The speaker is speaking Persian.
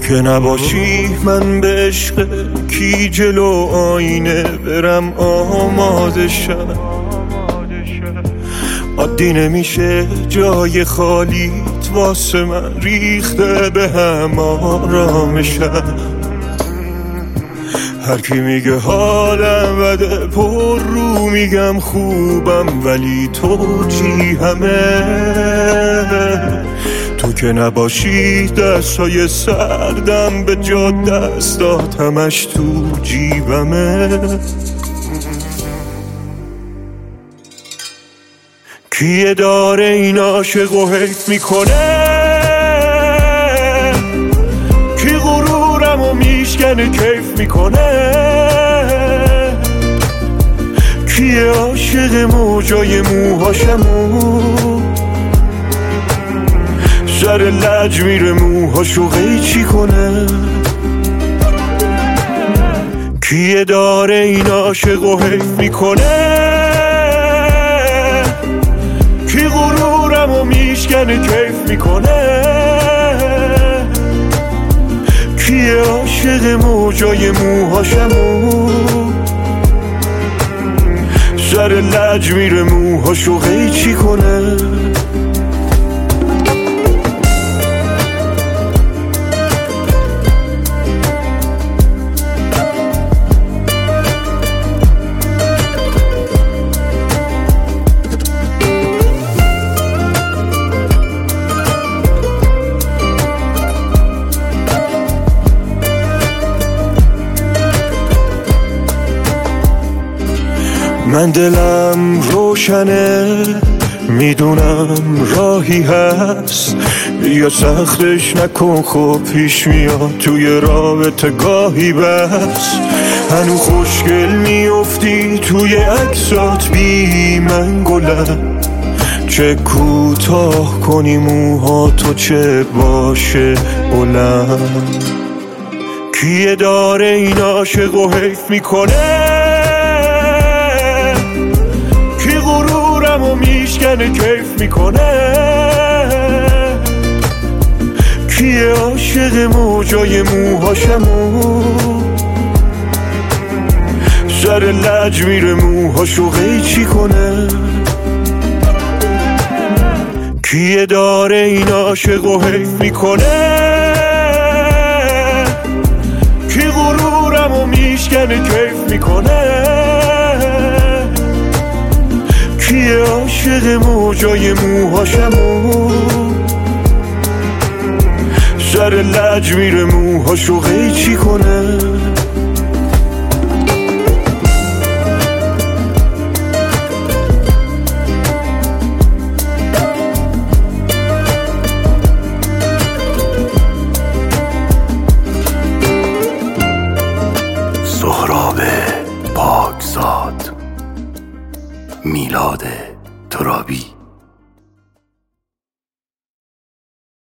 که نباشی من به عشق کی جلو آینه برم آماده شم. عادی نمیشه جای خالیت واسه من ریخته به هم آرامشم. هر کی میگه حالم بده پر رو میگم خوبم، ولی تو چی همه؟ تو که نباشی دستای سردم به جا دستات همش تو جیبمه. کیه داره این عاشقو حیف میکنه؟ کی غرورمو میشکنه کیف میکنه؟ کیه عاشق موجای موهاشمو سر لج میره موهاشو قیچی کنه؟ کیه داره این عاشقو حیف میکنه؟ کی غرورمو میشکنه کیف میکنه؟ کیه عاشق موجای موهاشمو سر لج میره موهاشو قیچی کنه؟ من دلم روشنه میدونم راهی هست، بیا سختش نکن خب پیش میاد توی رابطه گاهی بس. هنو خوشگل میافتی توی عکسات بی من گلم، چه کوتاه کنی موها تو چه باشه بلند. کیه داره این عاشقو حیف میکنه؟ غرورمو میشکنه کیف میکنه؟ کیه عاشق موجای موهاشمو سر لج میره موهاشو قیچی کنه؟ کیه داره این عاشقو حیف میکنه؟ کی غرورمو میشکنه کیف میکنه؟ کیه عاشق موجای موهاشمو سر لج میره موهاشو قیچی کنه؟ سهراب پاکزاد، میلاد ترابی.